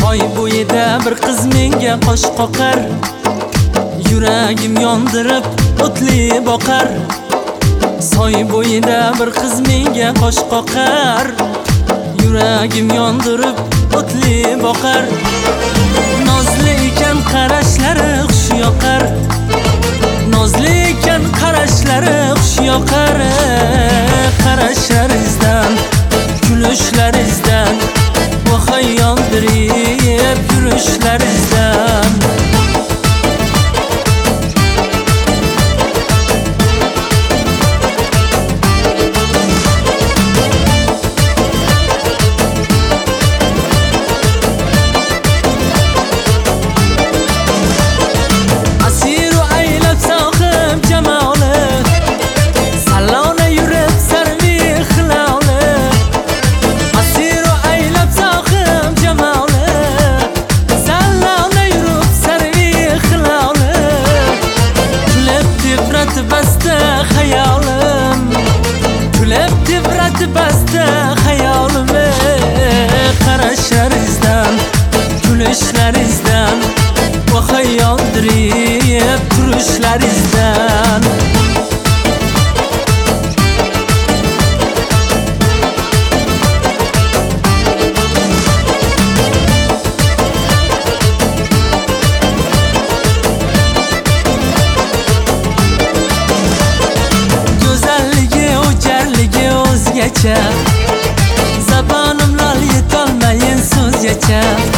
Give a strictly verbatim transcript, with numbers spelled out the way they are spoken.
Soy bo'yida bir qiz menga qosh qoqar, yuragim yondirib o'tli boqar. Soy bo'yida bir qiz menga qosh qoqar, yuragim yondirib o'tli boqar. Nozli ekan qarashlari xush yoqar, nozli ekan qarashlari xush yoqar. Qarashlaringizdan, kulishlaringizdan vohay yondirib yurishlaringizdan. Basta hayolim, kulib tebratib basta hayolim. Qarashlaringizdan, kulishlaringizdan vohay yondirib turishlaringizdan. Zabonim lol yetolmayin so'zgacha.